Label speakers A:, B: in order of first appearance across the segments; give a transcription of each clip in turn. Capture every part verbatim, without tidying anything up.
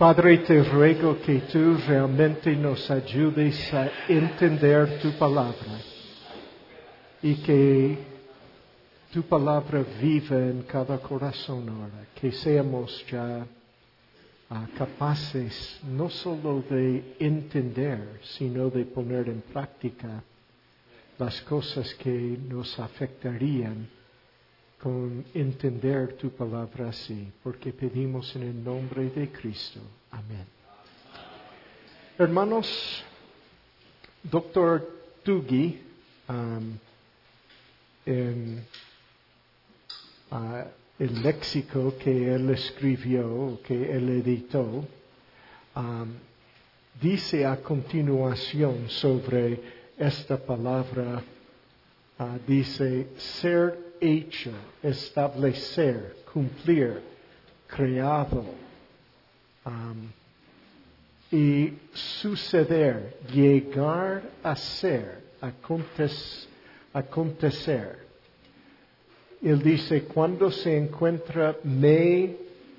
A: Padre, te ruego que tú realmente nos ayudes a entender tu palabra y que tu palabra viva en cada corazón ahora, que seamos ya uh, capaces no solo de entender, sino de poner en práctica las cosas que nos afectarían con entender tu palabra así, porque pedimos en el nombre de Cristo. Amén. Hermanos, doctor Tuggy, um, en uh, el léxico que él escribió, que él editó, um, dice a continuación sobre esta palabra, uh, dice ser hecho, establecer, cumplir, creado, um, y suceder, llegar a ser, acontecer, acontecer. Él dice, cuando se encuentra me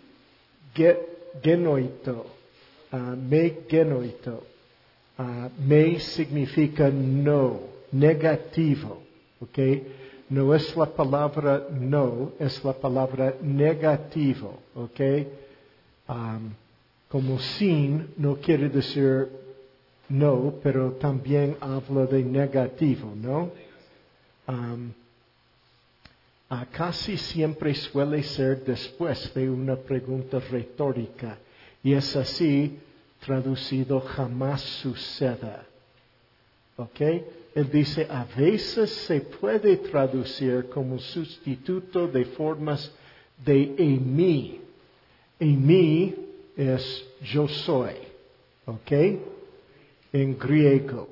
A: genoito, uh, me genoito, uh, me significa no, negativo, ¿ok? No es la palabra no, es la palabra negativo, ¿ok? Um, como sin no quiere decir no, pero también habla de negativo, ¿no? Um, uh, casi siempre suele ser después de una pregunta retórica, y es así traducido jamás suceda, ¿ok? Él dice, a veces se puede traducir como sustituto de formas de eimi. Eimi es yo soy, ¿ok? En griego.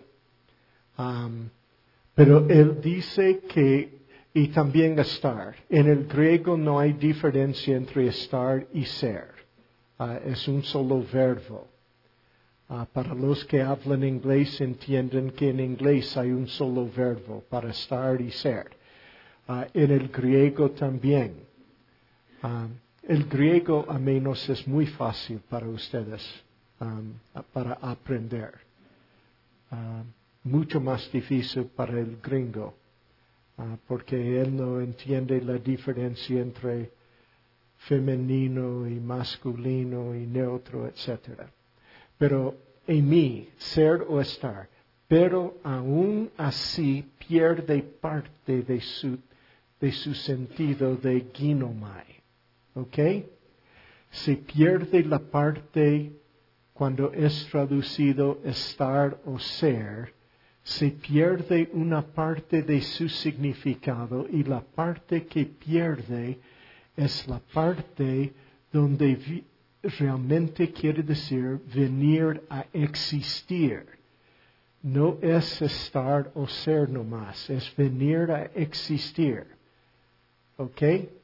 A: Um, pero él dice que, y también estar. En el griego no hay diferencia entre estar y ser. Uh, es un solo verbo. Uh, para los que hablan inglés entienden que en inglés hay un solo verbo para estar y ser. Uh, en el griego también. Uh, el griego a menos es muy fácil para ustedes um, para aprender. Uh, mucho más difícil para el gringo. Uh, porque él no entiende la diferencia entre femenino y masculino y neutro, etcétera. Pero en mí, ser o estar, pero aún así pierde parte de su, de su sentido de ginomai. ¿Ok? Se pierde la parte cuando es traducido estar o ser, se pierde una parte de su significado y la parte que pierde es la parte donde vi, realmente quiere decir venir a existir. No es estar o ser nomás, es venir a existir. ¿Ok?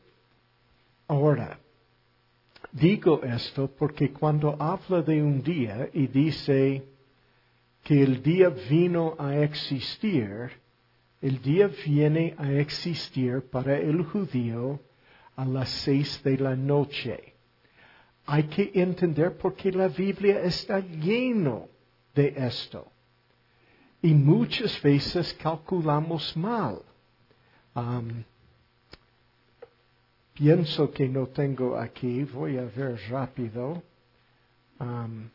A: Ahora, digo esto porque cuando habla de un día y dice que el día vino a existir, el día viene a existir para el judío a las seis de la noche. Hay que entender por qué la Biblia está lleno de esto. Y muchas veces calculamos mal. Um, pienso que no tengo aquí, voy a ver rápido. Um,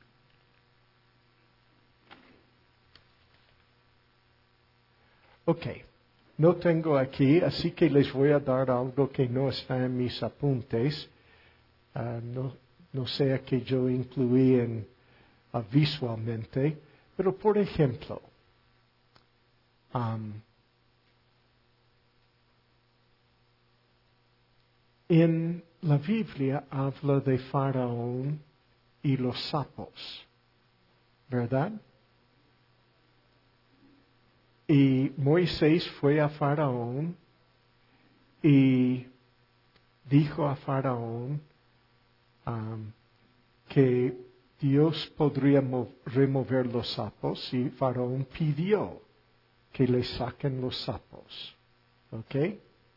A: ok, no tengo aquí, así que les voy a dar algo que no está en mis apuntes. Uh, no, no sea que yo incluí en, uh, visualmente, pero por ejemplo, um, en la Biblia habla de Faraón y los sapos, ¿verdad? Y Moisés fue a Faraón y dijo a Faraón um, que Dios podría remover los sapos y Faraón pidió que le saquen los sapos. ¿Ok?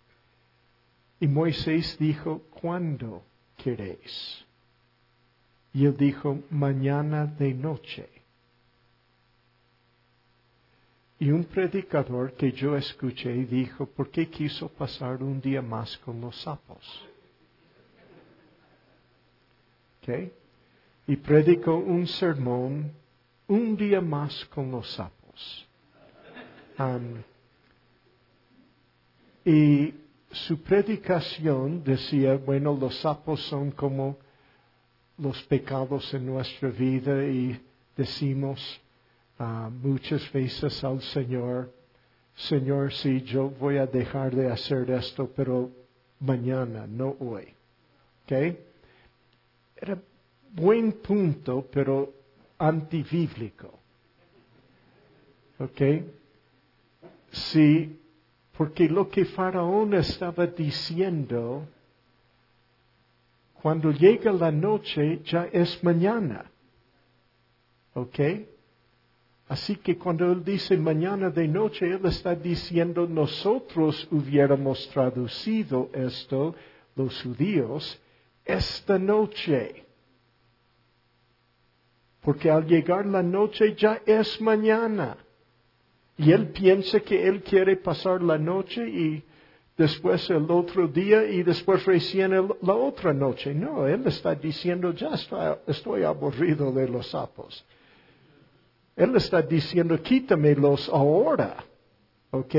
A: Y Moisés dijo, ¿cuándo queréis? Y él dijo, mañana de noche. Y un predicador que yo escuché dijo, ¿por qué quiso pasar un día más con los sapos? ¿Okay? Y predicó un sermón, un día más con los sapos. Um, y su predicación decía, bueno, los sapos son como los pecados en nuestra vida y decimos uh, muchas veces al Señor, Señor, sí, yo voy a dejar de hacer esto, pero mañana, no hoy. ¿Okay? Era buen punto, pero antibíblico. ¿Ok? Sí, porque lo que Faraón estaba diciendo, cuando llega la noche ya es mañana. ¿Ok? Así que cuando él dice mañana de noche, él está diciendo nosotros hubiéramos traducido esto, los judíos, esta noche. Porque al llegar la noche ya es mañana. Y él piensa que él quiere pasar la noche y después el otro día y después recién el, la otra noche. No, él está diciendo ya estoy, estoy aburrido de los sapos. Él está diciendo quítamelos ahora. ¿Ok?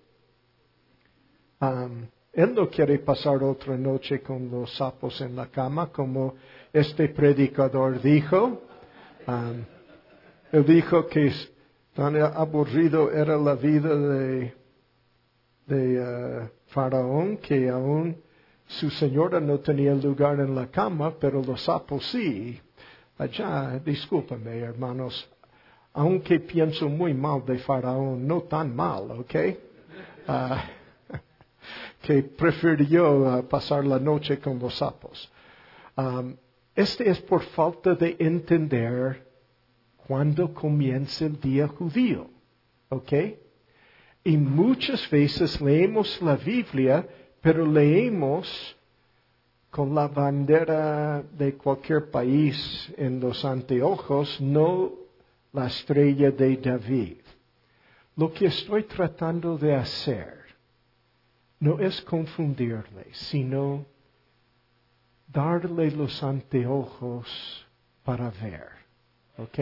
A: Um, él no quiere pasar otra noche con los sapos en la cama como este predicador dijo. Um, él dijo que tan aburrido era la vida de, de uh, Faraón que aún su señora no tenía lugar en la cama, pero los sapos sí. Allá, discúlpame, hermanos, aunque pienso muy mal de Faraón, no tan mal, ¿ok? Uh, que prefirió uh, pasar la noche con los sapos. Um, este es por falta de entender cuándo comienza el día judío, ¿ok? Y muchas veces leemos la Biblia, pero leemos con la bandera de cualquier país en los anteojos, no la estrella de David. Lo que estoy tratando de hacer no es confundirle, sino darle los anteojos para ver. ¿Ok?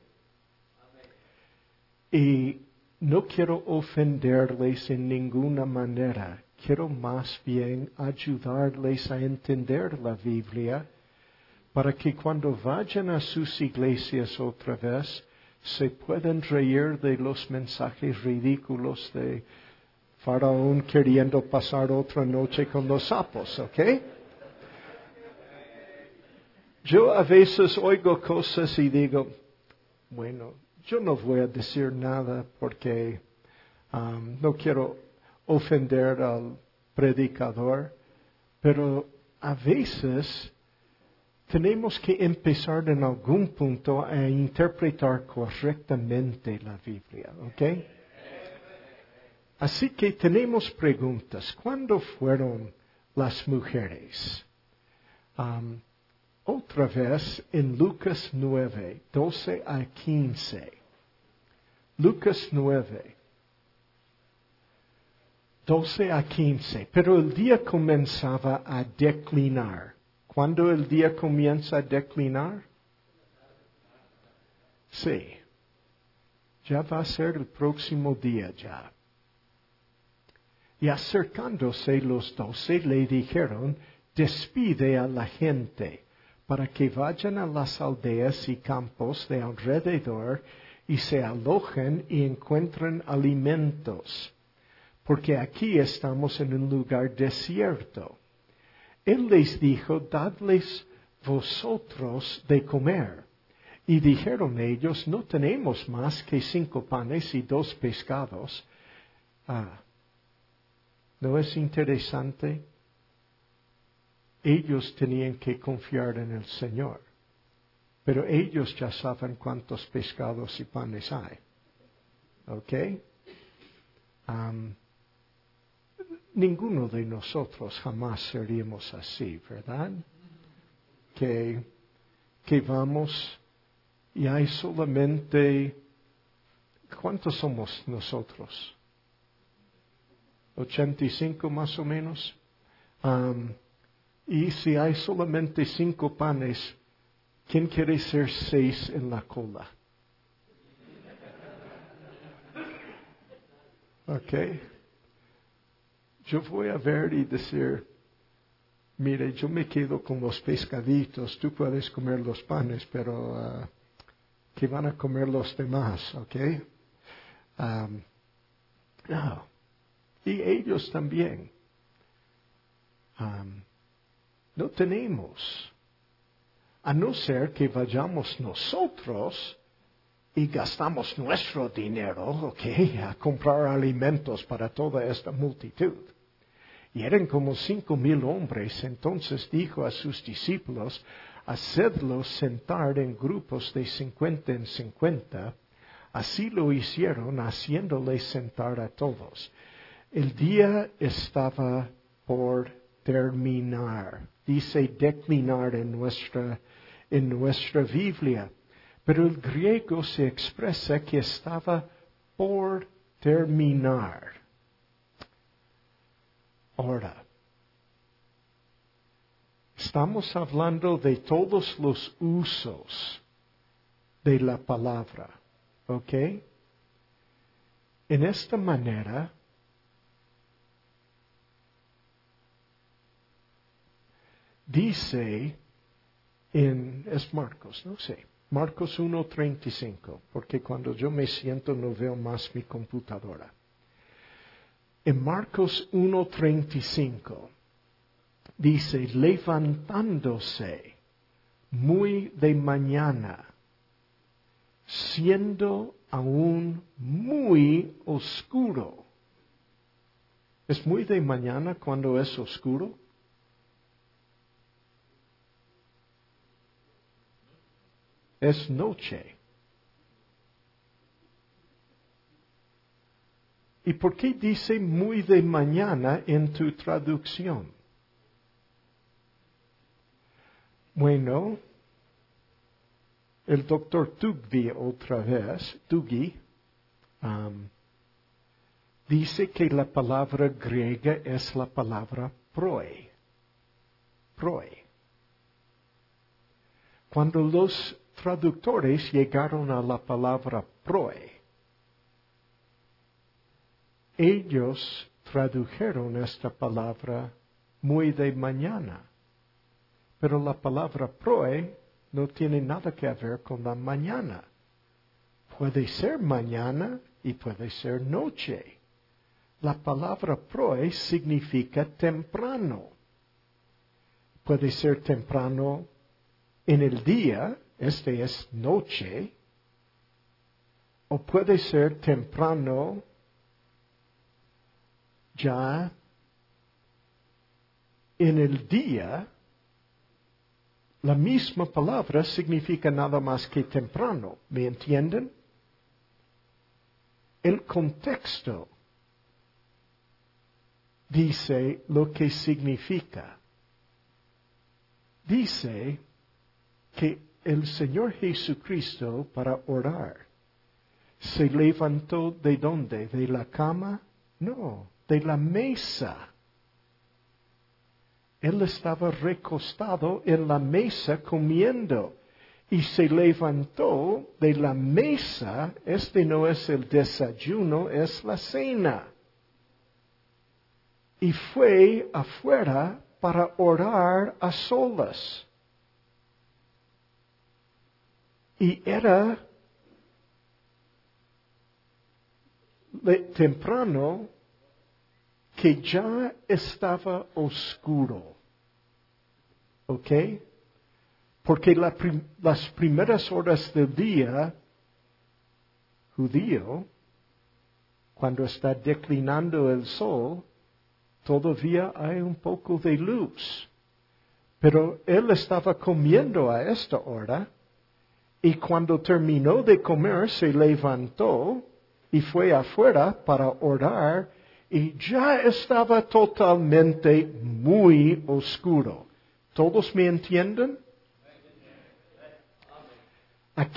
A: Y no quiero ofenderles en ninguna manera. Quiero más bien ayudarles a entender la Biblia para que cuando vayan a sus iglesias otra vez se puedan reír de los mensajes ridículos de Faraón queriendo pasar otra noche con los sapos, ¿ok? Yo a veces oigo cosas y digo, bueno, yo no voy a decir nada porque um, no quiero ofender al predicador, pero a veces tenemos que empezar en algún punto a interpretar correctamente la Biblia, ¿ok? Así que tenemos preguntas. ¿Cuándo fueron las mujeres? Um, otra vez en Lucas nueve, doce a quince. Lucas nueve, doce a quince. Pero el día comenzaba a declinar. ¿Cuándo el día comienza a declinar? Sí. Ya va a ser el próximo día ya. Y acercándose los doce le dijeron, despide a la gente para que vayan a las aldeas y campos de alrededor y se alojen y encuentren alimentos, porque aquí estamos en un lugar desierto. Él les dijo, dadles vosotros de comer. Y dijeron ellos, no tenemos más que cinco panes y dos pescados. Ah, ¿no es interesante? Ellos tenían que confiar en el Señor. Pero ellos ya saben cuántos pescados y panes hay. ¿Ok? Um, ninguno de nosotros jamás seríamos así, ¿verdad? Que, que vamos y hay solamente, ¿cuántos somos nosotros? ochenta y cinco más o menos. Um, y si hay solamente cinco panes, ¿quién quiere ser seis en la cola? Ok. Yo voy a ver y decir, mire, yo me quedo con los pescaditos, tú puedes comer los panes, pero uh, ¿qué van a comer los demás? Ok. Um, no. Y ellos también. Um, no tenemos. A no ser que vayamos nosotros y gastamos nuestro dinero, ok, a comprar alimentos para toda esta multitud. Y eran como cinco mil hombres. Entonces dijo a sus discípulos, hacedlos sentar en grupos de cincuenta en cincuenta. Así lo hicieron, haciéndoles sentar a todos. El día estaba por terminar. Dice declinar en nuestra, en nuestra Biblia. Pero el griego se expresa que estaba por terminar. Ahora, estamos hablando de todos los usos de la palabra, ¿ok? En esta manera, dice en, es Marcos, no sé, Marcos uno treinta y cinco, porque cuando yo me siento no veo más mi computadora. En Marcos uno treinta y cinco dice, levantándose muy de mañana, siendo aún muy oscuro. ¿Es muy de mañana cuando es oscuro? Es noche. ¿Y por qué dice muy de mañana en tu traducción? Bueno, el doctor Tugby otra vez, Tuggy, um, dice que la palabra griega es la palabra proi. Proi. Cuando los traductores llegaron a la palabra proi, ellos tradujeron esta palabra muy de mañana. Pero la palabra proi no tiene nada que ver con la mañana. Puede ser mañana y puede ser noche. La palabra proi significa temprano. Puede ser temprano en el día, este es noche, o puede ser temprano ya en el día. La misma palabra significa nada más que temprano, ¿me entienden? El contexto dice lo que significa. Dice que el Señor Jesucristo, para orar, se levantó ¿de dónde? ¿De la cama? No, de la mesa. Él estaba recostado en la mesa comiendo y se levantó de la mesa. Este no es el desayuno, es la cena. Y fue afuera para orar a solas. Y era temprano que ya estaba oscuro. ¿Ok? Porque la prim- las primeras horas del día judío, cuando está declinando el sol, todavía hay un poco de luz. Pero él estaba comiendo a esta hora y cuando terminó de comer se levantó y fue afuera para orar y ya estaba totalmente muy oscuro. ¿Todos me entienden?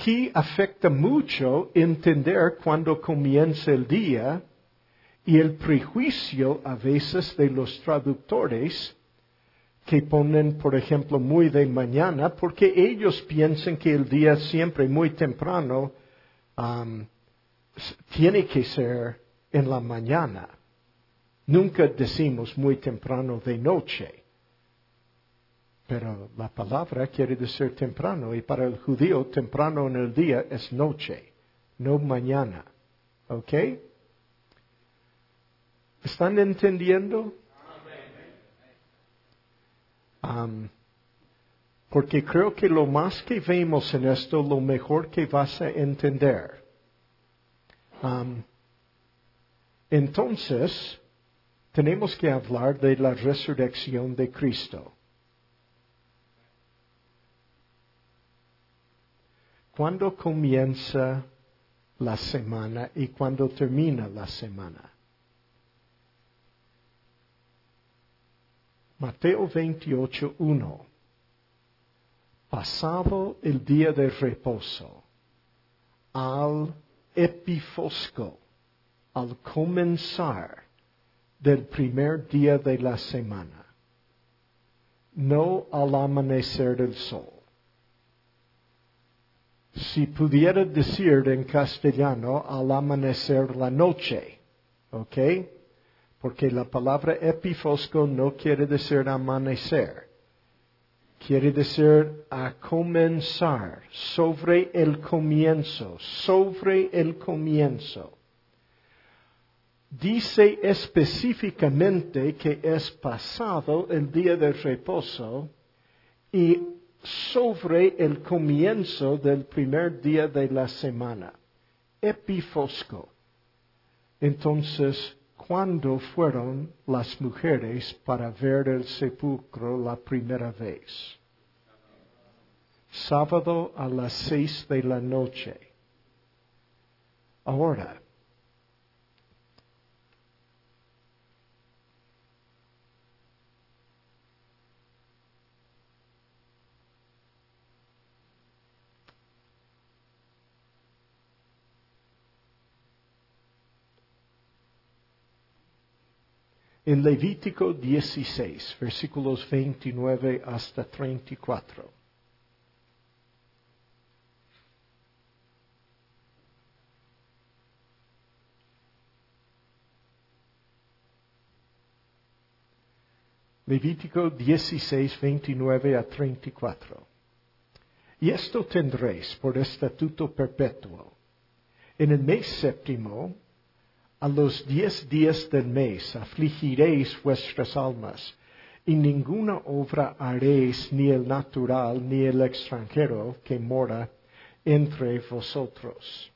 A: aquí afecta mucho entender cuándo comienza el día y el prejuicio a veces de los traductores que ponen, por ejemplo, muy de mañana, porque ellos piensan que el día siempre muy temprano um, tiene que ser en la mañana. Nunca decimos muy temprano de noche. Pero la palabra quiere decir temprano, y para el judío temprano en el día es noche, no mañana. ¿Ok? ¿Están entendiendo? Um, porque creo que lo más que vemos en esto, lo mejor que vas a entender. Um, entonces, tenemos que hablar de la resurrección de Cristo. ¿Cuándo comienza la semana y cuándo termina la semana? Mateo veintiocho, uno. Pasado el día de reposo, al epifosco, al comenzar del primer día de la semana, no al amanecer del sol. Si pudiera decir en castellano, al amanecer la noche, ¿ok? Porque la palabra epifosco no quiere decir amanecer. Quiere decir a comenzar, sobre el comienzo, sobre el comienzo. Dice específicamente que es pasado el día de reposo y sobre el comienzo del primer día de la semana. Epifosco. Entonces, ¿cuándo fueron las mujeres para ver el sepulcro la primera vez? Sábado a las seis de la noche. Ahora, en Levítico dieciséis, versículos veintinueve hasta treinta y cuatro. Levítico dieciséis, veintinueve a treinta y cuatro. Y esto tendréis por estatuto perpetuo. En el mes séptimo, a los diez días del mes, afligiréis vuestras almas, y ninguna obra haréis, ni el natural, ni el extranjero que mora entre vosotros.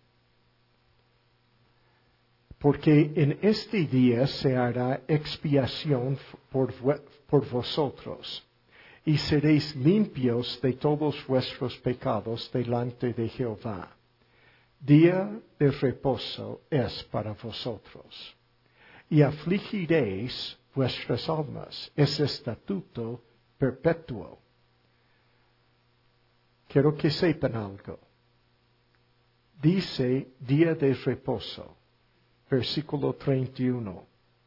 A: Porque en este día se hará expiación por, por vosotros, y seréis limpios de todos vuestros pecados delante de Jehová. Día de reposo es para vosotros. Y afligiréis vuestras almas. Es estatuto perpetuo. Quiero que sepan algo. Dice día de reposo. Versículo treinta y uno.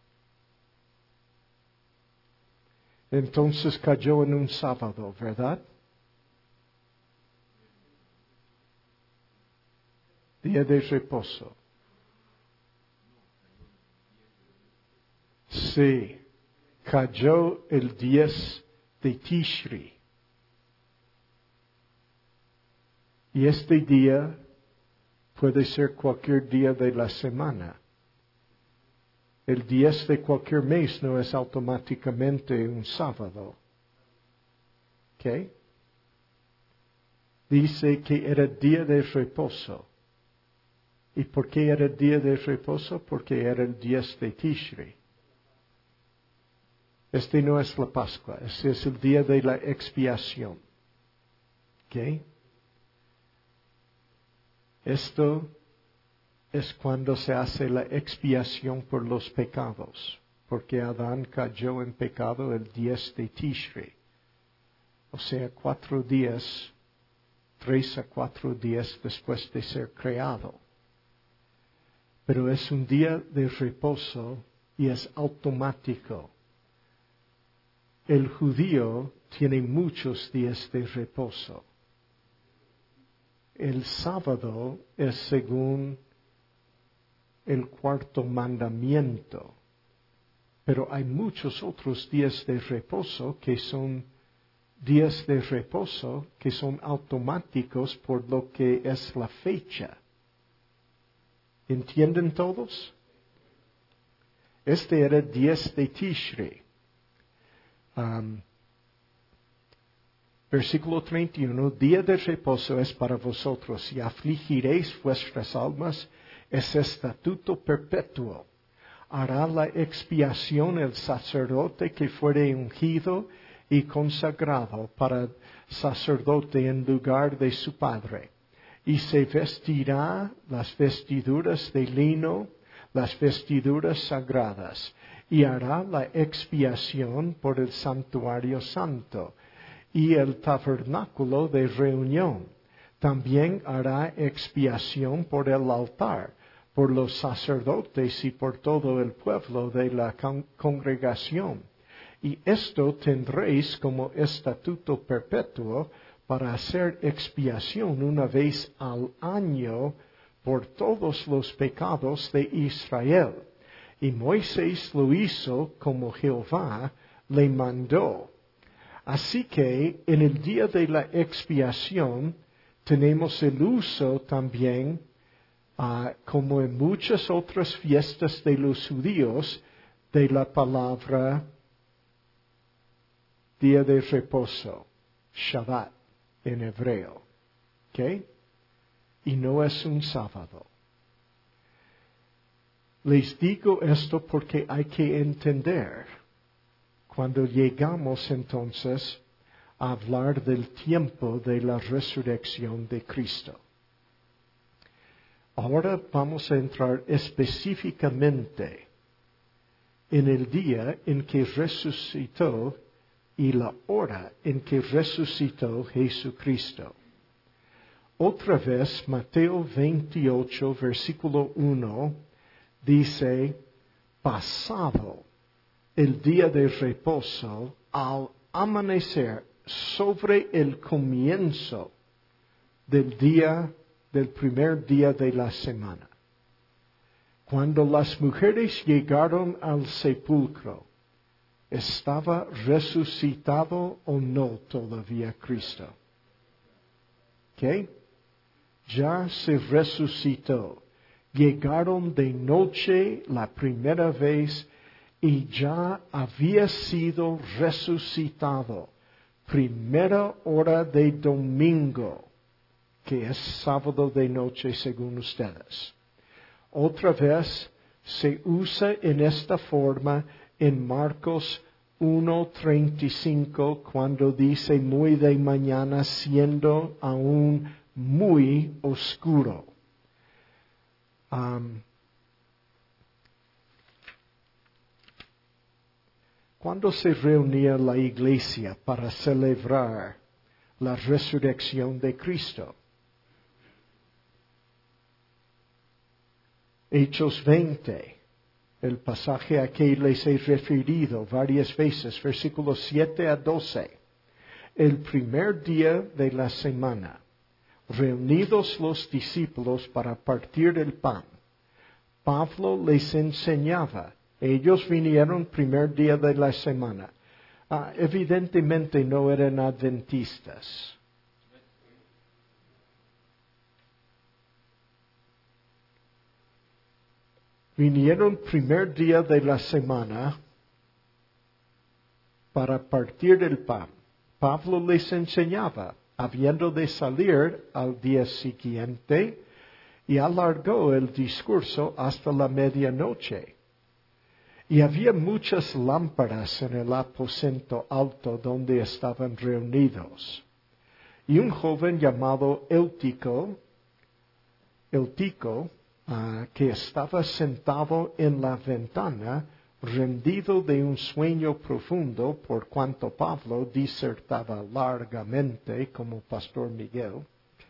A: Entonces cayó en un sábado, ¿verdad? Día de reposo. Sí, cayó el diez de Tishri. Y este día puede ser cualquier día de la semana. El diez de cualquier mes no es automáticamente un sábado. ¿Ok? Dice que era día de reposo. ¿Y por qué era día de reposo? Porque era el diez de Tishri. Este no es la Pascua, este es el día de la expiación. ¿Ok? Esto es cuando se hace la expiación por los pecados, porque Adán cayó en pecado el diez de Tishri, o sea, cuatro días tres a cuatro días después de ser creado. Pero es un día de reposo y es automático. El judío tiene muchos días de reposo. El sábado es según el cuarto mandamiento, pero hay muchos otros días de reposo que son días de reposo que son automáticos por lo que es la fecha. ¿Entienden todos? Este era diez de Tishri. Um, versículo treinta y uno, día de reposo es para vosotros y afligiréis vuestras almas, es estatuto perpetuo. Hará la expiación el sacerdote que fuere ungido y consagrado para sacerdote en lugar de su padre. Y se vestirá las vestiduras de lino, las vestiduras sagradas, y hará la expiación por el santuario santo y el tabernáculo de reunión. También hará expiación por el altar, por los sacerdotes y por todo el pueblo de la con- congregación. Y esto tendréis como estatuto perpetuo para hacer expiación una vez al año por todos los pecados de Israel. Y Moisés lo hizo como Jehová le mandó. Así que en el día de la expiación tenemos el uso también, uh, como en muchas otras fiestas de los judíos, de la palabra día de reposo, Shabbat en hebreo. ¿Ok? Y no es un sábado. Les digo esto porque hay que entender, cuando llegamos entonces a hablar del tiempo de la resurrección de Cristo. Ahora vamos a entrar específicamente en el día en que resucitó y la hora en que resucitó Jesucristo. Otra vez, Mateo veintiocho, versículo uno, dice, pasado el día de reposo, al amanecer, sobre el comienzo del día, del primer día de la semana. Cuando las mujeres llegaron al sepulcro, ¿estaba resucitado o no todavía Cristo? ¿Qué? Ya se resucitó. Llegaron de noche la primera vez y ya había sido resucitado. Primera hora de domingo, que es sábado de noche según ustedes. Otra vez se usa en esta forma en Marcos uno treinta y cinco cuando dice muy de mañana siendo aún muy oscuro. Um, ¿Cuándo se reunía la iglesia para celebrar la resurrección de Cristo? Hechos veinte, el pasaje a que les he referido varias veces, versículos siete a doce. El primer día de la semana, reunidos los discípulos para partir el pan, Pablo les enseñaba. Ellos vinieron primer día de la semana. Ah, evidentemente no eran adventistas. Vinieron primer día de la semana para partir el pan. Pablo les enseñaba, habiendo de salir al día siguiente, y alargó el discurso hasta la medianoche. Y había muchas lámparas en el aposento alto donde estaban reunidos. Y un joven llamado Eutico, Eutico, uh, que estaba sentado en la ventana, rendido de un sueño profundo, por cuanto Pablo disertaba largamente como Pastor Miguel,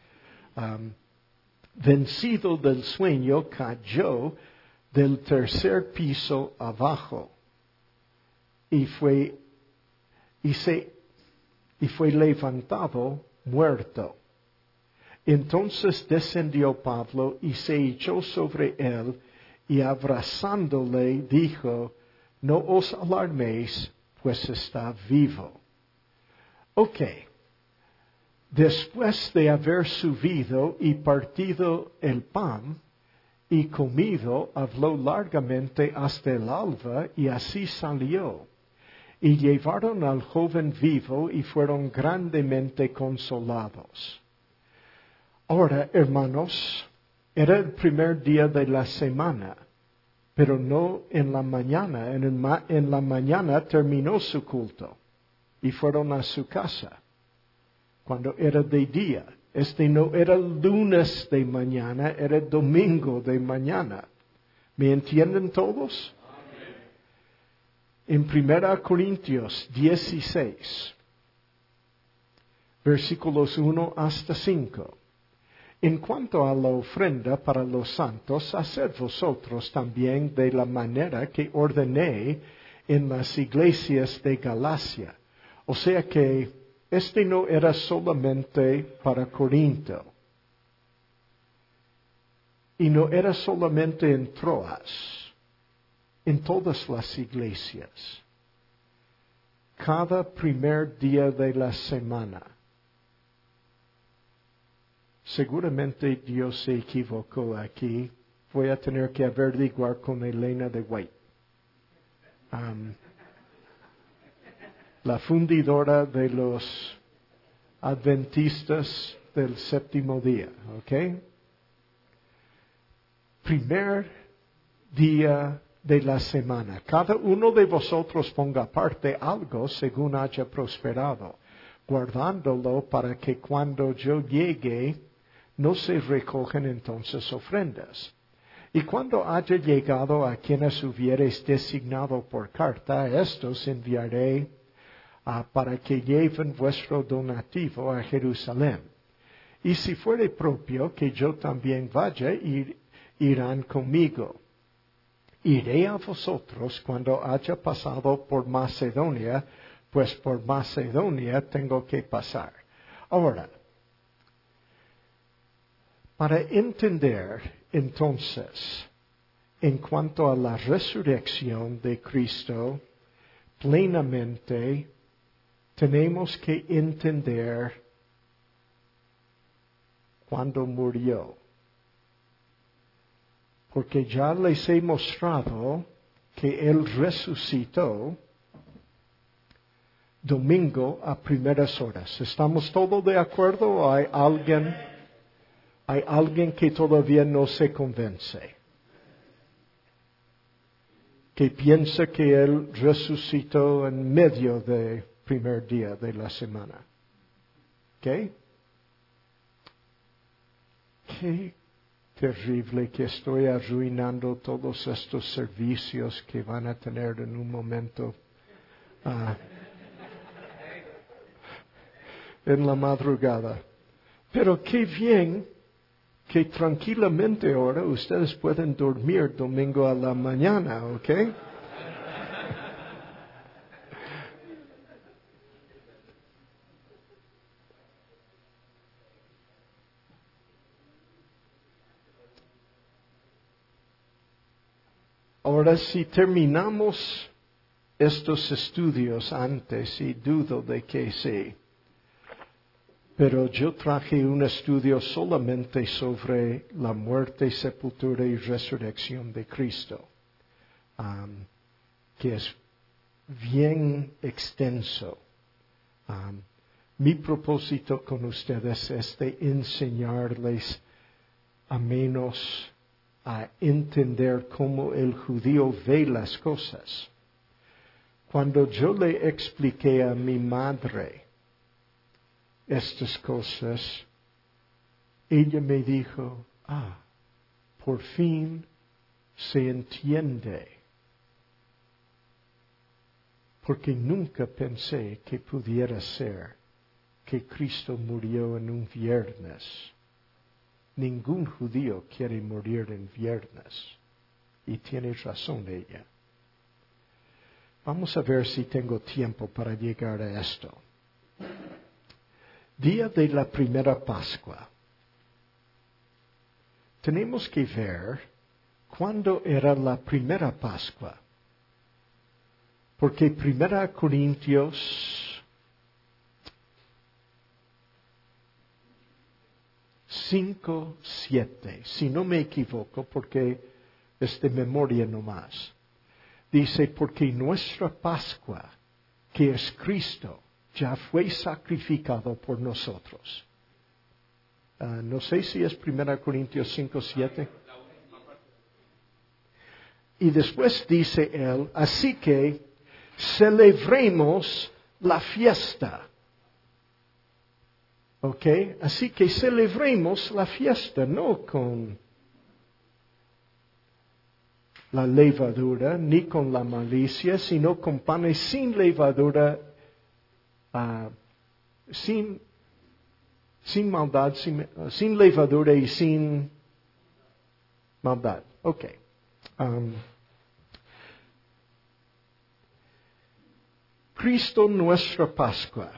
A: um, vencido del sueño, cayó del tercer piso abajo y fue, y se, y fue levantado muerto. Entonces descendió Pablo y se echó sobre él y abrazándole dijo, no os alarméis, pues está vivo. Ok. Después de haber subido y partido el pan y comido, habló largamente hasta el alba y así salió. Y llevaron al joven vivo y fueron grandemente consolados. Ahora, hermanos, era el primer día de la semana, pero no en la mañana. En, el ma- en la mañana terminó su culto y fueron a su casa. Cuando era de día. Este no era lunes de mañana, era domingo de mañana. ¿Me entienden todos? En primera Corintios dieciséis, versículos uno hasta cinco. En cuanto a la ofrenda para los santos, haced vosotros también de la manera que ordené en las iglesias de Galacia. O sea que este no era solamente para Corinto. Y no era solamente en Troas, en todas las iglesias. Cada primer día de la semana. Seguramente Dios se equivocó aquí. Voy a tener que averiguar con Elena de White. Um, la fundidora de los adventistas del séptimo día, ¿ok? Primer día de la semana. Cada uno de vosotros ponga aparte algo según haya prosperado, guardándolo para que cuando yo llegue no se recogen entonces ofrendas. Y cuando haya llegado a quienes hubiereis designado por carta, a estos enviaré uh, para que lleven vuestro donativo a Jerusalén. Y si fuere propio que yo también vaya, ir, irán conmigo. Iré a vosotros cuando haya pasado por Macedonia, pues por Macedonia tengo que pasar. Ahora, para entender entonces, en cuanto a la resurrección de Cristo, plenamente tenemos que entender cuándo murió. Porque ya les he mostrado que Él resucitó domingo a primeras horas. ¿Estamos todos de acuerdo o hay alguien, hay alguien que todavía no se convence? Que piensa que Él resucitó en medio del primer día de la semana. ¿Ok? ¿Qué? Terrible que estoy arruinando todos estos servicios que van a tener en un momento uh, en la madrugada. Pero qué bien que tranquilamente ahora ustedes pueden dormir domingo a la mañana, ¿ok? Ahora, si terminamos estos estudios antes, y dudo de que sí, pero yo traje un estudio solamente sobre la muerte, sepultura y resurrección de Cristo, um, que es bien extenso. Um, mi propósito con ustedes es de enseñarles a menos a entender cómo el judío ve las cosas. Cuando yo le expliqué a mi madre estas cosas, ella me dijo, ah, por fin se entiende, porque nunca pensé que pudiera ser que Cristo murió en un viernes. Ningún judío quiere morir en viernes. Y tiene razón ella. Vamos a ver si tengo tiempo para llegar a esto. Día de la primera Pascua. Tenemos que ver cuándo era la primera Pascua. Porque Primera Corintios cinco, siete, si no me equivoco, porque es de memoria nomás. Dice, porque nuestra Pascua, que es Cristo, ya fue sacrificado por nosotros. Uh, no sé si es Primera Corintios cinco, siete. Y después dice él, así que celebremos la fiesta. ¿Ok? Así que celebremos la fiesta, no con la levadura, ni con la malicia, sino con panes sin levadura, uh, sin, sin maldad, sin, uh, sin levadura y sin maldad. Ok. Um, Cristo nuestra Pascua.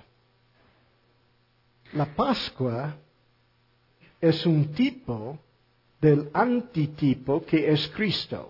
A: La Pascua es un tipo del antitipo que es Cristo.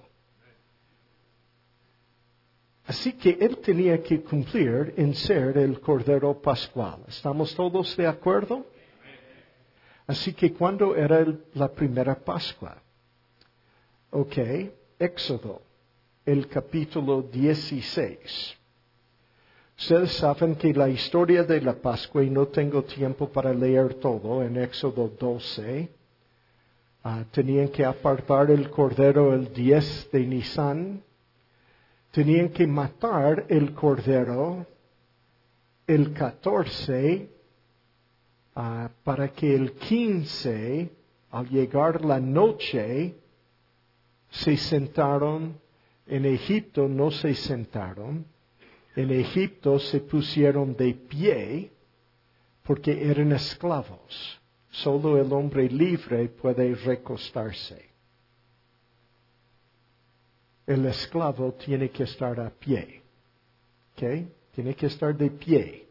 A: Así que él tenía que cumplir en ser el Cordero Pascual. ¿Estamos todos de acuerdo? Así que ¿cuándo era el, la primera Pascua? Ok, Éxodo, el capítulo dieciséis. Ustedes saben que la historia de la Pascua, y no tengo tiempo para leer todo, en Éxodo doce, uh, tenían que apartar el cordero el diez de Nisan, tenían que matar el cordero el catorce, uh, para que el quince, al llegar la noche, se sentaron. En Egipto no se sentaron. En Egipto se pusieron de pie porque eran esclavos. Solo el hombre libre puede recostarse. El esclavo tiene que estar a pie. ¿Ok? Tiene que estar de pie.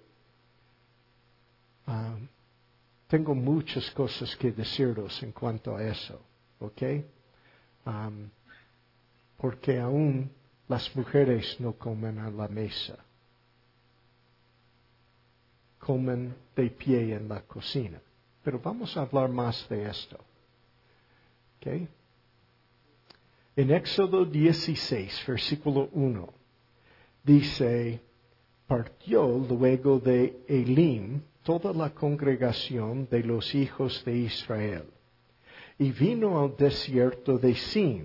A: Um, tengo muchas cosas que deciros en cuanto a eso. ¿Ok? Um, porque aún las mujeres no comen a la mesa. Comen de pie en la cocina. Pero vamos a hablar más de esto. ¿Okay? En Éxodo dieciséis, versículo uno, dice, partió luego de Elim toda la congregación de los hijos de Israel, y vino al desierto de Sin,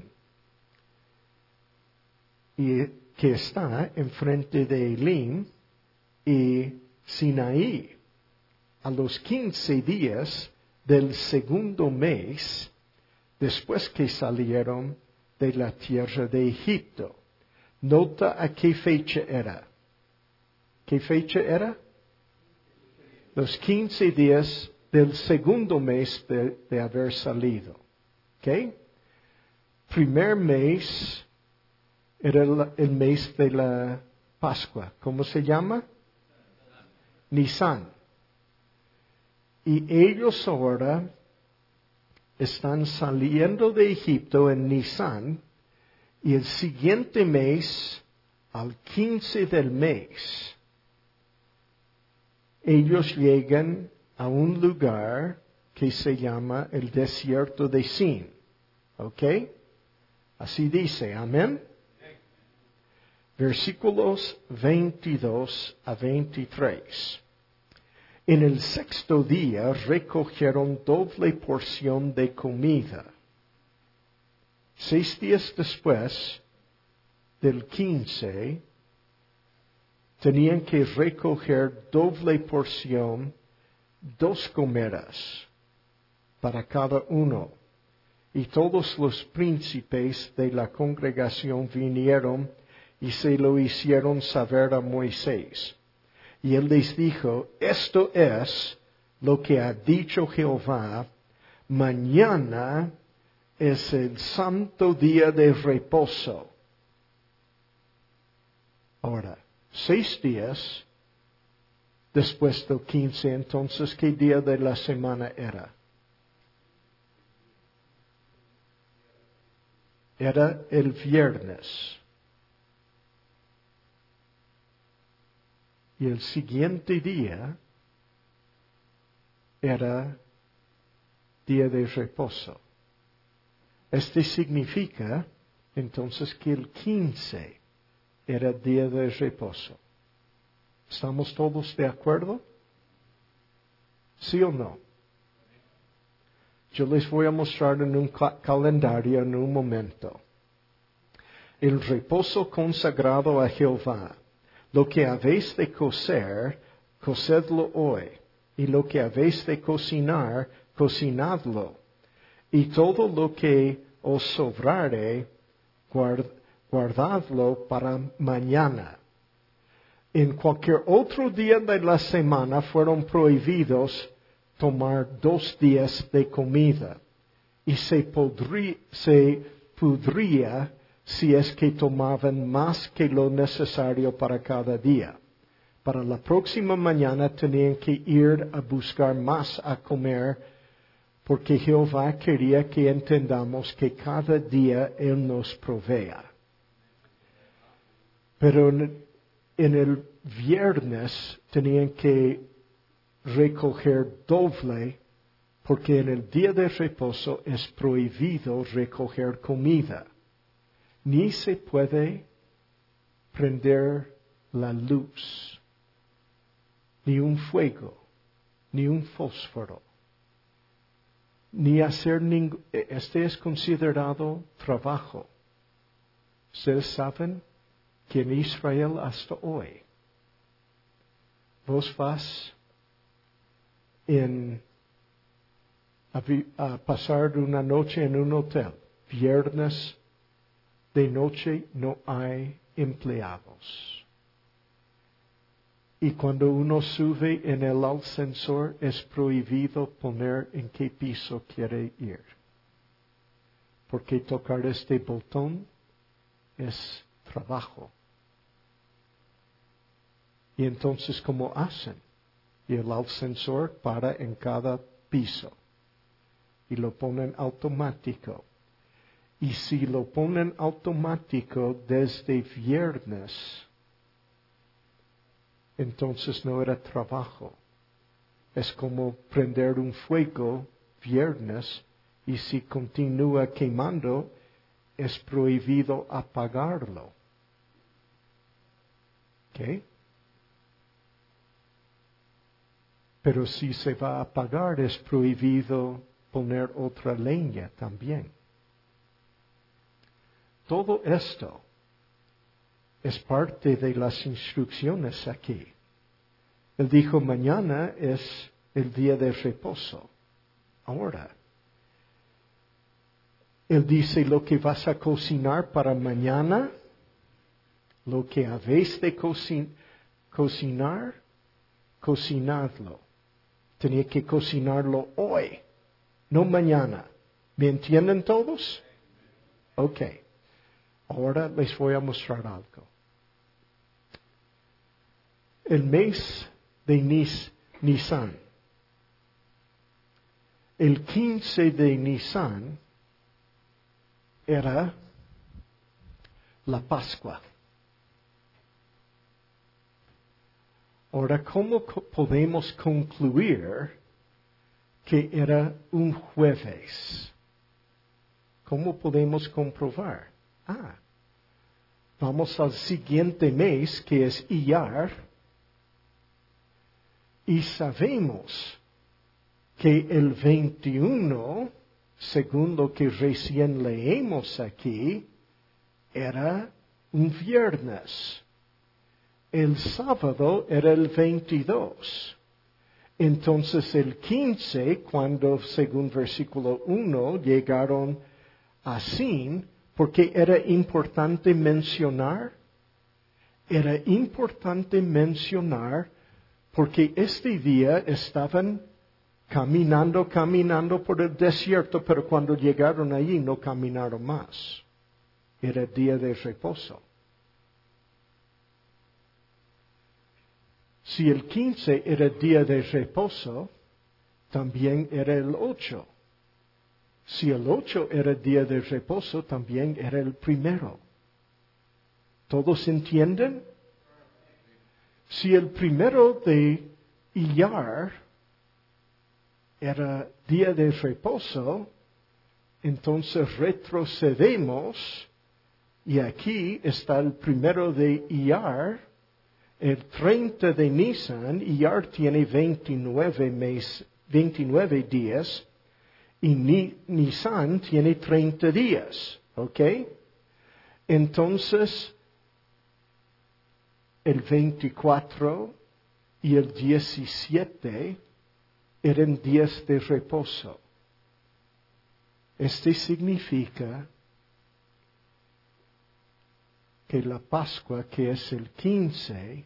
A: y que está enfrente de Elim y Sinaí. A los quince días del segundo mes, después que salieron de la tierra de Egipto. Nota a qué fecha era. ¿Qué fecha era? Los quince días del segundo mes de, de haber salido. ¿Ok? Primer mes era el, el mes de la Pascua. ¿Cómo se llama? Nisan. Y ellos ahora están saliendo de Egipto en Nisan, y el siguiente mes, al quince del mes, ellos llegan a un lugar que se llama el desierto de Sin. ¿Ok? Así dice, amén. Versículos veintidós a veintitrés. En el sexto día recogieron doble porción de comida. Seis días después del quince, tenían que recoger doble porción, dos comeras para cada uno. Y todos los príncipes de la congregación vinieron y se lo hicieron saber a Moisés. Y él les dijo, esto es lo que ha dicho Jehová, Mañana es el santo día de reposo. Ahora, seis días después del quince, entonces, ¿qué día de la semana era? Era el viernes. Y el siguiente día era día de reposo. Este significa, entonces, que el quince era día de reposo. ¿Estamos todos de acuerdo? ¿Sí o no? Yo les voy a mostrar en un ca- calendario en un momento. El reposo consagrado a Jehová. Lo que habéis de cocer, cocedlo hoy. Y lo que habéis de cocinar, cocinadlo. Y todo lo que os sobrare, guard- guardadlo para mañana. En cualquier otro día de la semana fueron prohibidos tomar dos días de comida. Y se, podrí, se pudría si es que tomaban más que lo necesario para cada día. Para la próxima mañana tenían que ir a buscar más a comer, porque Jehová quería que entendamos que cada día Él nos provea. Pero en, en el viernes tenían que recoger doble, porque en el día de reposo es prohibido recoger comida. Ni se puede prender la luz, ni un fuego, ni un fósforo, ni hacer ningún... Este es considerado trabajo. Ustedes saben que en Israel hasta hoy, vos vas en, a, vi- a pasar una noche en un hotel. Viernes de noche no hay empleados. Y cuando uno sube en el ascensor es prohibido poner en qué piso quiere ir. Porque tocar este botón es trabajo. Y entonces, ¿cómo hacen? Y el ascensor para en cada piso. Y lo ponen automático. Y si lo ponen automático desde viernes, entonces no era trabajo. Es como prender un fuego viernes y si continúa quemando, es prohibido apagarlo. ¿Ok? Pero si se va a apagar, es prohibido poner otra leña también. Todo esto es parte de las instrucciones aquí. Él dijo, mañana es el día de reposo. Ahora, Él dice, lo que vas a cocinar para mañana, lo que habéis de cocin- cocinar, cocinadlo. Tenía que cocinarlo hoy, no mañana. ¿Me entienden todos? Ok. Ahora les voy a mostrar algo. El mes de Nis, Nisan. El quince de Nisan era la Pascua. Ahora, ¿cómo co- podemos concluir que era un jueves? ¿Cómo podemos comprobar? Ah, vamos al siguiente mes, que es Iyar, y sabemos que el veintiuno, según lo que recién leemos aquí, era un viernes. El sábado era el veintidós. Entonces el quince, cuando según versículo uno llegaron a Sin, porque era importante mencionar, era importante mencionar porque este día estaban caminando, caminando por el desierto, pero cuando llegaron allí no caminaron más. Era día de reposo. Si el quince era día de reposo, también era el ocho. Si el ocho era día de reposo, también era el primero. ¿Todos entienden? Si el primero de Iyar era día de reposo, entonces retrocedemos y aquí está el primero de Iyar, el treinta de Nisan. Iyar tiene veintinueve, mes, veintinueve días y Ni, Nisan tiene treinta días, ¿ok? Entonces, el veinticuatro y el diecisiete eran días de reposo. Este significa que la Pascua, que es el quince,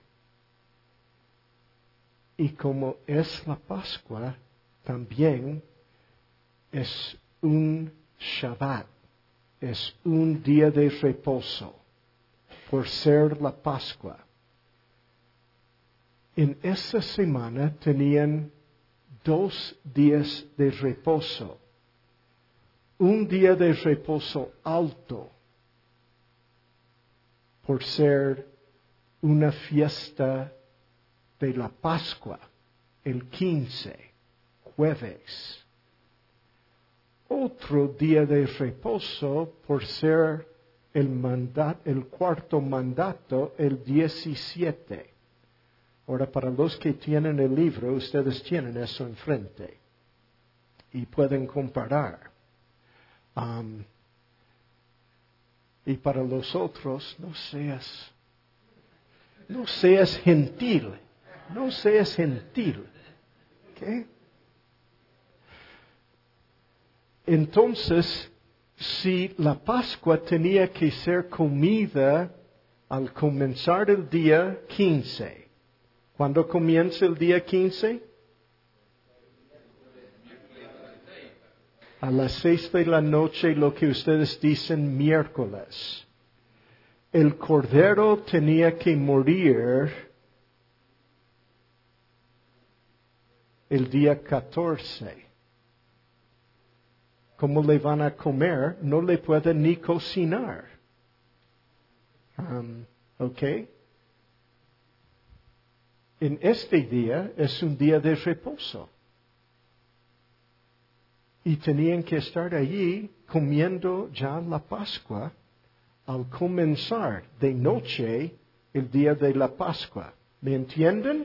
A: y como es la Pascua, también es un Shabbat, es un día de reposo, por ser la Pascua. En esa semana tenían dos días de reposo. Un día de reposo alto, por ser una fiesta de la Pascua, el quince, jueves. Otro día de reposo, por ser el, mandat, el cuarto mandato, el diecisiete. Ahora, para los que tienen el libro, ustedes tienen eso enfrente y pueden comparar. Um, y para los otros, no seas, no seas gentil, no seas gentil. ¿Okay? Entonces, si la Pascua tenía que ser comida al comenzar el día quince, ¿cuándo comienza el día quince? A las seis de la noche, lo que ustedes dicen miércoles. El cordero tenía que morir el día catorce. ¿Cómo le van a comer? No le pueden ni cocinar. Um, ¿Ok? En este día es un día de reposo. Y tenían que estar allí comiendo ya la Pascua al comenzar de noche el día de la Pascua. ¿Me entienden?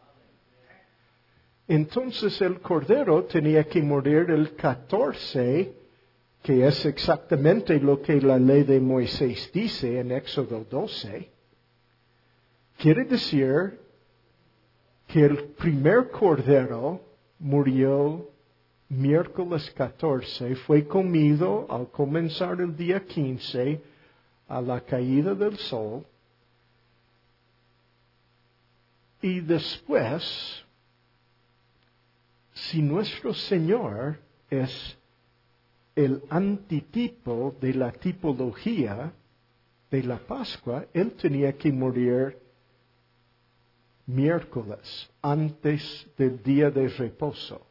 A: Entonces el cordero tenía que morir el catorce, que es exactamente lo que la ley de Moisés dice en Éxodo doce. Quiere decir que el primer cordero murió miércoles catorce, fue comido al comenzar el día quince, a la caída del sol, y después, si nuestro Señor es el antitipo de la tipología de la Pascua, Él tenía que morir miércoles, antes del día de reposo.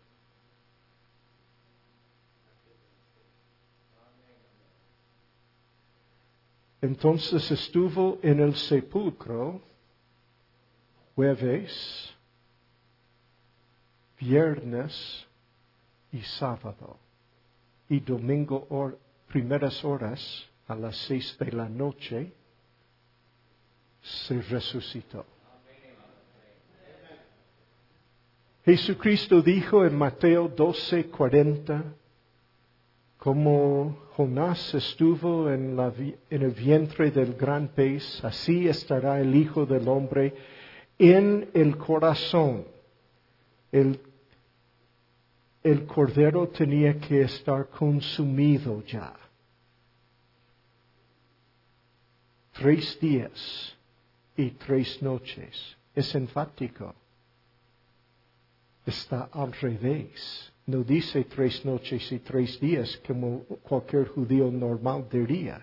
A: Entonces estuvo en el sepulcro jueves, viernes y sábado. Y domingo, or, primeras horas, a las seis de la noche, se resucitó. Jesucristo dijo en Mateo doce, cuarenta, como Jonás estuvo en, la, en el vientre del gran pez, así estará el Hijo del Hombre en el corazón. El, el cordero tenía que estar consumido ya. Tres días y tres noches. Es enfático. está al revés. No dice tres noches y tres días como cualquier judío normal diría.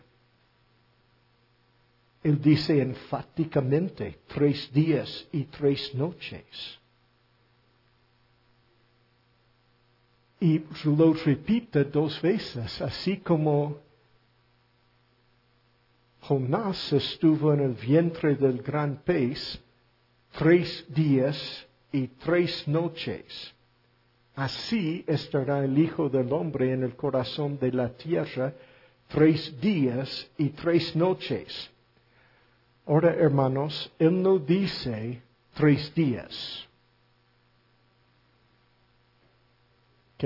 A: Él dice enfáticamente tres días y tres noches. Y lo repite dos veces, así como Jonás estuvo en el vientre del gran pez tres días y tres noches. Así estará el Hijo del Hombre en el corazón de la tierra tres días y tres noches. Ahora, hermanos, Él no dice tres días. ¿Ok?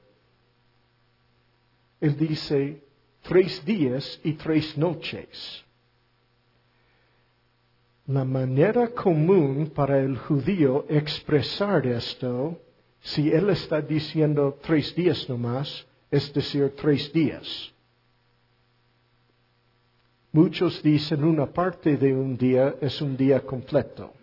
A: Él dice tres días y tres noches. La manera común para el judío expresar esto, si él está diciendo tres días nomás, es decir, tres días. Muchos dicen una parte de un día es un día completo,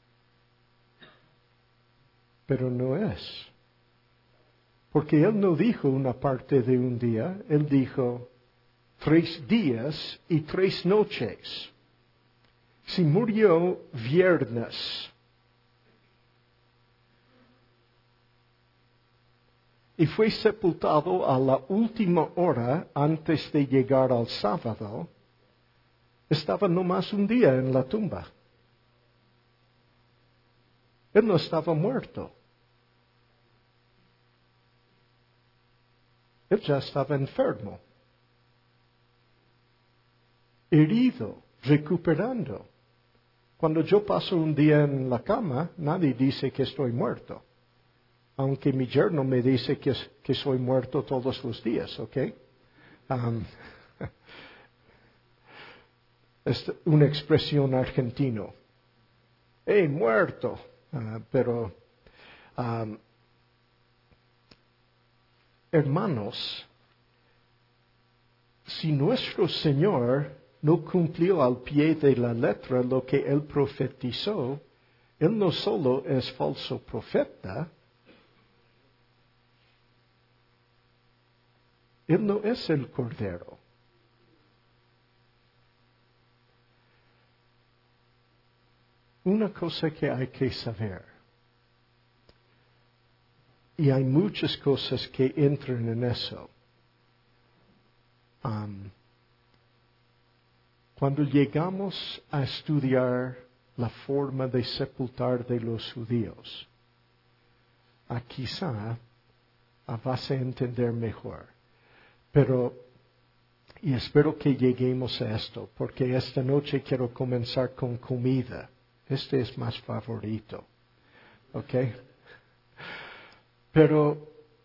A: pero no es. Porque él no dijo una parte de un día, él dijo tres días y tres noches. Si murió viernes, y fue sepultado a la última hora antes de llegar al sábado, estaba nomás un día en la tumba. Él no estaba muerto. Él ya estaba enfermo, herido, recuperando. Cuando yo paso un día en la cama, nadie dice que estoy muerto. Aunque mi yerno me dice que, que soy muerto todos los días, ¿ok? Um, es una expresión argentino. ¡Hey, muerto! Uh, pero, um, hermanos, si nuestro Señor no cumplió al pie de la letra lo que Él profetizó, Él no solo es falso profeta, Él no es el Cordero. Una cosa que hay que saber, y hay muchas cosas que entran en eso. Um, cuando llegamos a estudiar la forma de sepultar de los judíos, a quizá a vas a entender mejor. Pero, y espero que lleguemos a esto, porque esta noche quiero comenzar con comida. Este es más favorito. ¿Ok? Pero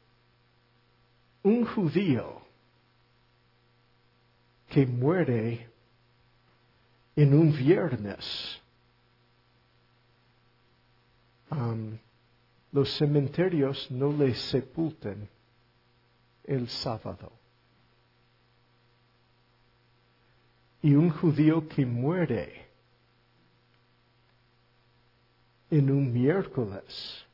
A: un judío que muere en un viernes, um, los cementerios no le sepultan el sábado. Y un judío que muere en un miércoles,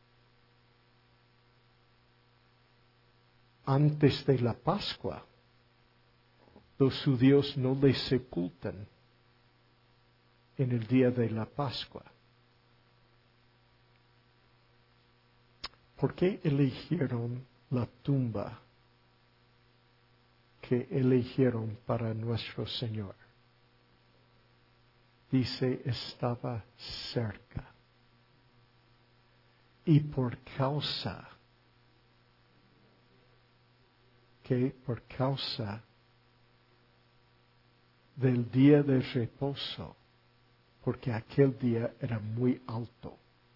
A: antes de la Pascua, los judíos no le sepultan en el día de la Pascua. ¿Por qué eligieron la tumba que eligieron para nuestro Señor? Dice, estaba cerca. Y por causa, que por causa del día de reposo, porque aquel día era muy alto,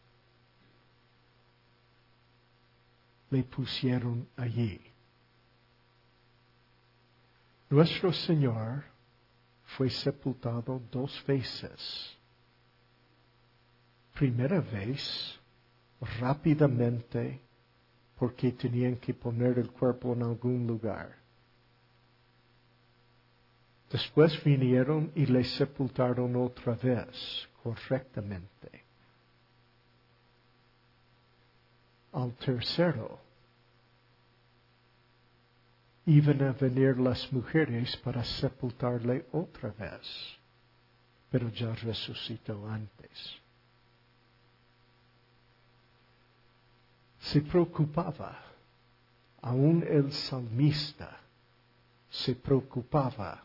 A: le pusieron allí. Nuestro Señor fue sepultado dos veces. Primera vez, rápidamente, porque tenían que poner el cuerpo en algún lugar. Después vinieron y le sepultaron otra vez, correctamente. al tercero, iban a venir las mujeres para sepultarle otra vez, pero ya resucitó antes. Se preocupaba, aún el salmista se preocupaba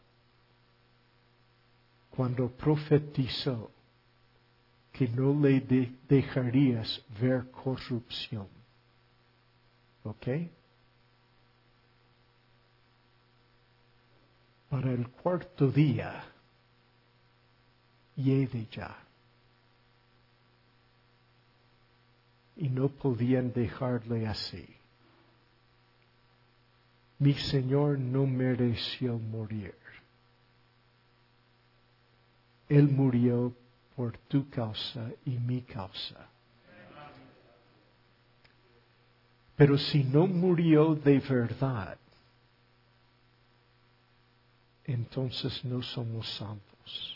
A: cuando profetizó que no le de- dejarías ver corrupción. ¿Ok? Para el cuarto día, llegue ya. Y no podían dejarle así. Mi Señor no mereció morir. Él murió por tu causa y mi causa. Pero si no murió de verdad, entonces no somos santos.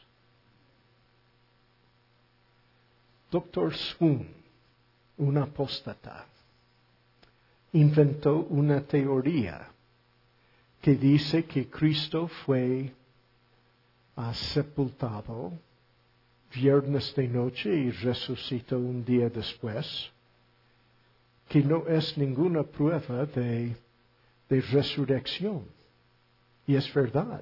A: Doctor Swoon, un apóstata, inventó una teoría que dice que Cristo fue uh, sepultado viernes de noche y resucitó un día después, que no es ninguna prueba de, de resurrección. Y es verdad.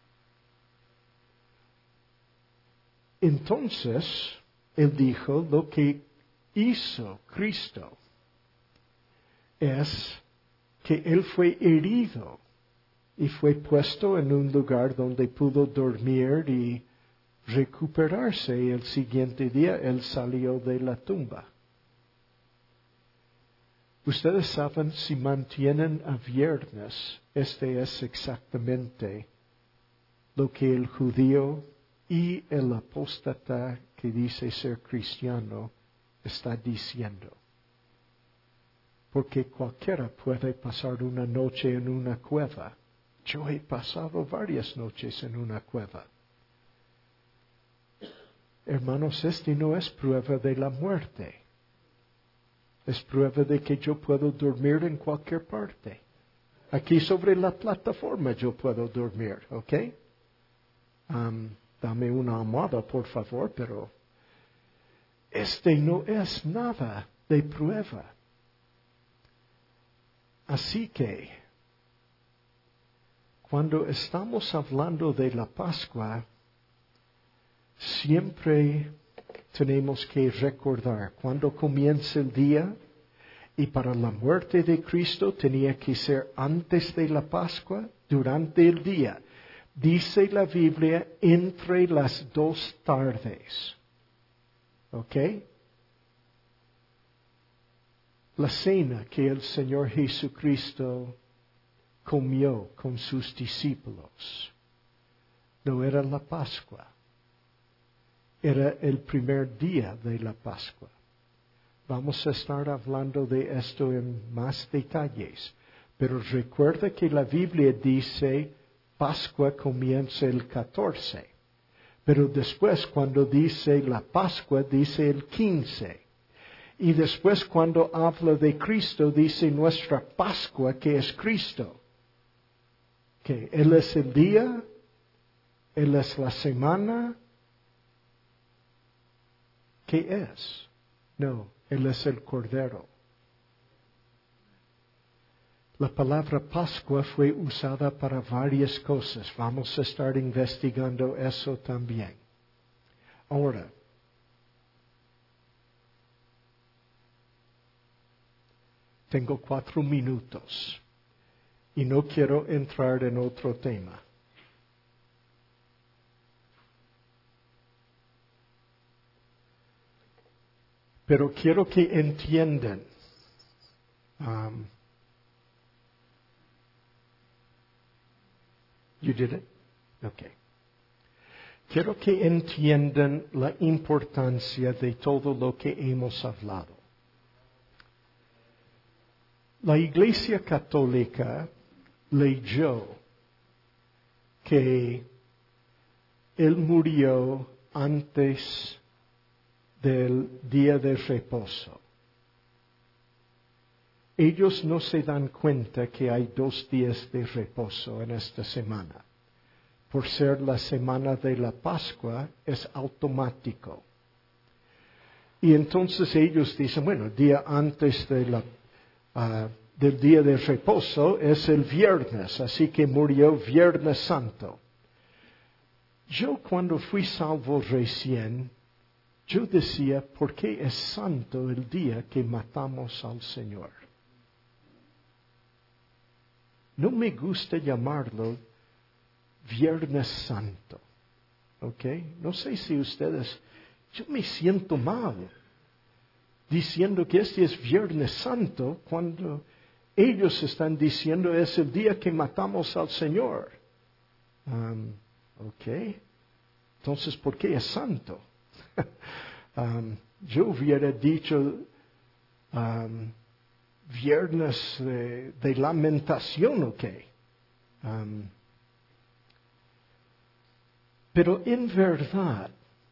A: Entonces, él dijo, lo que hizo Cristo es que él fue herido y fue puesto en un lugar donde pudo dormir y recuperarse, y el siguiente día él salió de la tumba. Ustedes saben, si mantienen a viernes, este es exactamente lo que el judío y el apóstata que dice ser cristiano está diciendo. Porque cualquiera puede pasar una noche en una cueva. Yo he pasado varias noches en una cueva. Hermanos, este no es prueba de la muerte. Es prueba de que yo puedo dormir en cualquier parte. Aquí sobre la plataforma yo puedo dormir, ¿ok? Um, dame una almohada, por favor, pero este no es nada de prueba. Así que, cuando estamos hablando de la Pascua, siempre tenemos que recordar cuando comienza el día, y para la muerte de Cristo tenía que ser antes de la Pascua, durante el día. Dice la Biblia, entre las dos tardes. ¿Ok? La cena que el Señor Jesucristo comió con sus discípulos no era la Pascua. Era el primer día de la Pascua. Vamos a estar hablando de esto en más detalles. Pero recuerda que la Biblia dice Pascua comienza el catorce. Pero después cuando dice la Pascua dice el quince. Y después cuando habla de Cristo dice nuestra Pascua que es Cristo. Que Él es el día, Él es la semana. ¿Qué es? No, Él es el Cordero. La palabra Pascua fue usada para varias cosas. Vamos a estar investigando eso también. Ahora, tengo cuatro minutos y no quiero entrar en otro tema. Pero quiero que entiendan. Um, you did it? Okay. Quiero que entiendan la importancia de todo lo que hemos hablado. La Iglesia Católica leyó que Él murió antes del día de reposo. ellos no se dan cuenta que hay dos días de reposo en esta semana. Por ser la semana de la Pascua, es automático. Y entonces ellos dicen, bueno, el día antes de la, uh, del día de reposo es el viernes, así que murió Viernes Santo. Yo cuando fui salvo recién, yo decía, ¿por qué es santo el día que matamos al Señor? No me gusta llamarlo Viernes Santo, ¿ok? No sé si ustedes, yo me siento mal diciendo que este es Viernes Santo cuando ellos están diciendo es el día que matamos al Señor. Um, ¿Ok? Entonces, ¿por qué es santo? um, yo hubiera dicho um, Viernes de, de Lamentación, ¿ok? Um, pero en verdad,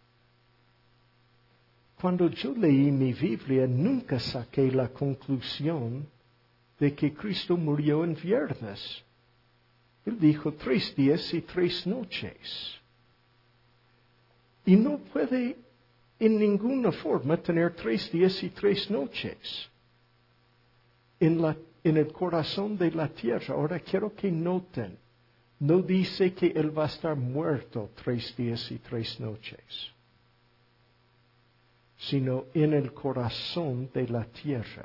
A: cuando yo leí mi Biblia, nunca saqué la conclusión de que Cristo murió en viernes. Él dijo tres días y tres noches. Y no puede en ninguna forma tener tres días y tres noches en, la, en el corazón de la tierra. Ahora quiero que noten, no dice que Él va a estar muerto tres días y tres noches, sino en el corazón de la tierra.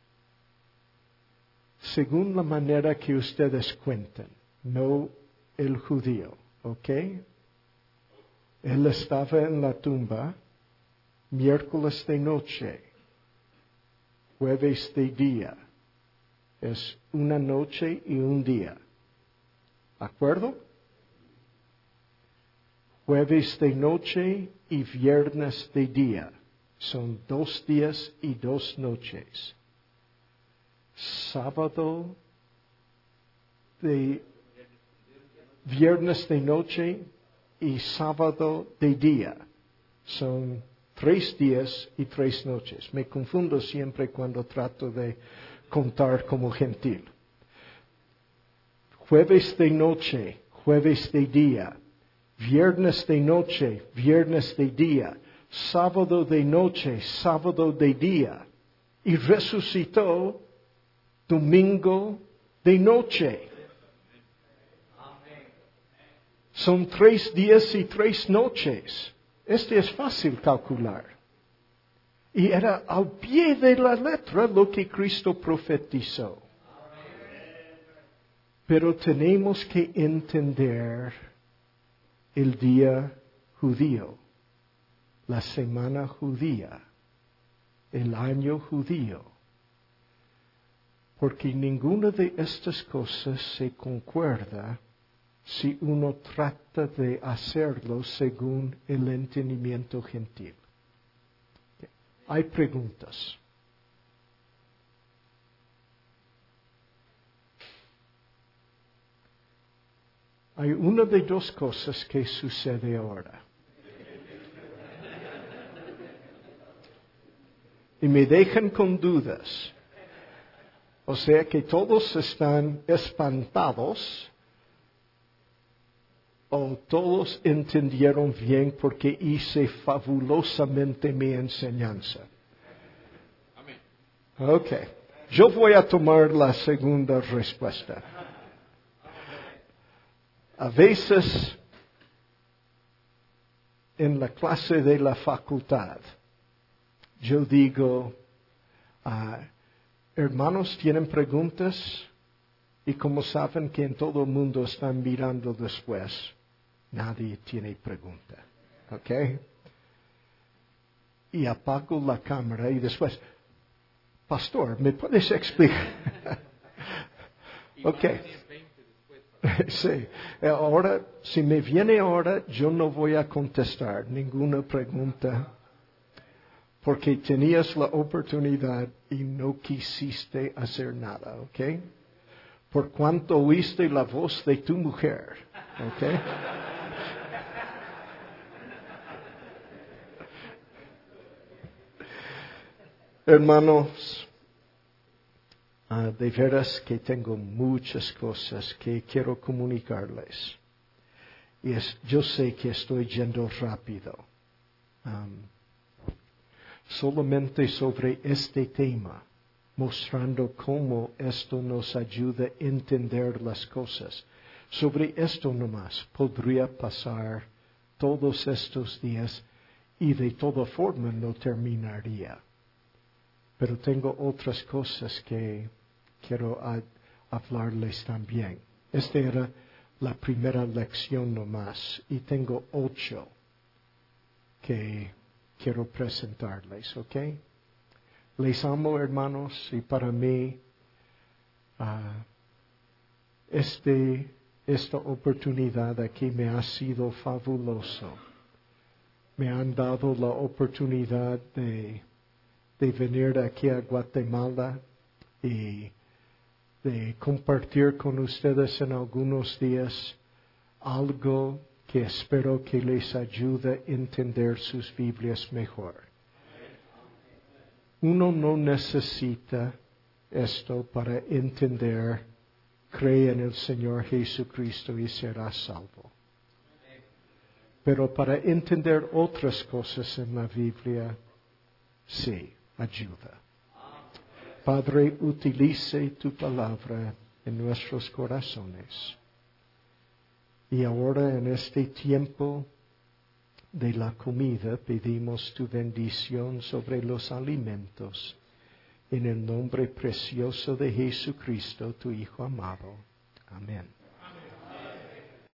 A: Según la manera que ustedes cuentan, no el judío, ¿ok? Él estaba en la tumba miércoles de noche, jueves de día. Es una noche y un día. ¿De acuerdo? Jueves de noche y viernes de día. Son dos días y dos noches. Sábado de viernes de noche y sábado de día. Son tres días y tres noches. Me confundo siempre cuando trato de contar como gentil. Jueves de noche, jueves de día. Viernes de noche, viernes de día. Sábado de noche, sábado de día. Y resucitó domingo de noche. Son tres días y tres noches. Este es fácil calcular. Y era al pie de la letra lo que Cristo profetizó. Pero tenemos que entender el día judío, la semana judía, el año judío. Porque ninguna de estas cosas se concuerda si uno trata de hacerlo según el entendimiento gentil. Hay preguntas. Hay una de dos cosas que sucede ahora. Y me dejan con dudas. O sea que todos están espantados o todos entendieron bien porque hice fabulosamente mi enseñanza. Amén. Ok. Yo voy a tomar la segunda respuesta. A veces, en la clase de la facultad, yo digo, uh, hermanos, ¿tienen preguntas? Y como saben que en todo el mundo están mirando después, nadie tiene pregunta. ¿Ok? Y apago la cámara y después, pastor, ¿me puedes explicar? Ok. Sí. Ahora, si me viene ahora, yo no voy a contestar ninguna pregunta porque tenías la oportunidad y no quisiste hacer nada, ¿ok? Por cuanto oíste la voz de tu mujer, ¿ok? Hermanos, Uh, de veras que tengo muchas cosas que quiero comunicarles. Y es, yo sé que estoy yendo rápido. Um, solamente sobre este tema, mostrando cómo esto nos ayuda a entender las cosas. Sobre esto nomás podría pasar todos estos días y de toda forma no terminaría. Pero tengo otras cosas que quiero a, hablarles también. Esta era la primera lección nomás y tengo ocho que quiero presentarles, ¿ok? Les amo, hermanos, y para mí uh, este, esta oportunidad aquí me ha sido fabuloso. Me han dado la oportunidad de, de venir aquí a Guatemala y de compartir con ustedes en algunos días algo que espero que les ayude a entender sus Biblias mejor. Uno no necesita esto para entender, cree en el Señor Jesucristo y será salvo. Pero para entender otras cosas en la Biblia, sí, ayuda. Padre, utilice tu palabra en nuestros corazones. Y ahora en este tiempo de la comida pedimos tu bendición sobre los alimentos. En el nombre precioso de Jesucristo, tu Hijo amado. Amén.